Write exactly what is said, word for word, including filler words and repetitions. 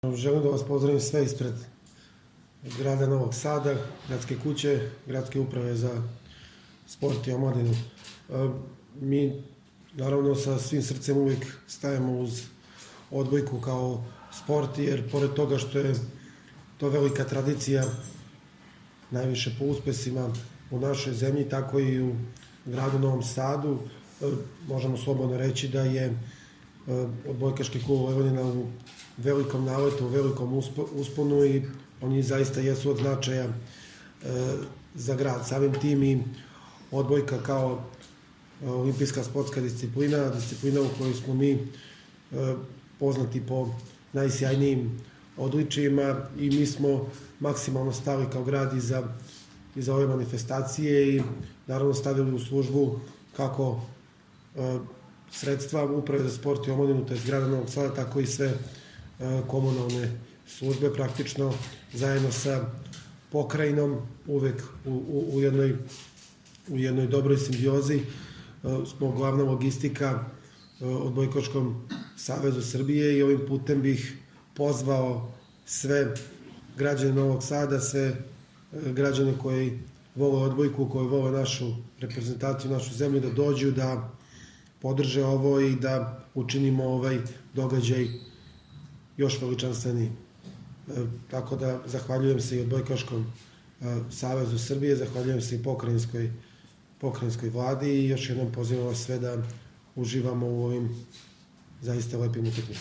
Želim da vas pozdravim sve ispred grada Novog Sada, gradske kuće, gradske uprave za sport i omladinu. Mi, naravno, sa svim srcem uvijek stajemo uz odbojku kao sport, jer pored toga što je to velika tradicija, najviše po uspesima u našoj zemlji, tako i u gradu Novom Sadu, možemo slobodno reći da je odbojkaški klub Vojvodina u velikom naletu, u velikom usponu i oni zaista jesu od značaja za grad. Samim tim i odbojka kao olimpijska sportska disciplina, disciplina u kojoj smo mi poznati po najsjajnijim odličijima i mi smo maksimalno stali kao grad iza, iza ove manifestacije i naravno stavili u službu kako sredstva uprave za sport i omladinu, to je grada Novog Sada, tako i sve komunalne službe, praktično zajedno sa pokrajinom, uvek u, u, u, jednoj, u jednoj dobroj simbiozi. Smo glavna logistika Odbojkaškom savezu Srbije i ovim putem bih pozvao sve građane Novog Sada, sve građane koji vole odbojku, koji vole našu reprezentaciju, našu zemlju, da dođu, da podrže ovo i da učinimo ovaj događaj još veličanstveniji. Tako da zahvaljujem se i Odbojkaškom savezu Srbije, zahvaljujem se i pokrajinskoj, pokrajinskoj vladi i još jednom pozivam vas sve da uživamo u ovim zaista lepim utakmicama.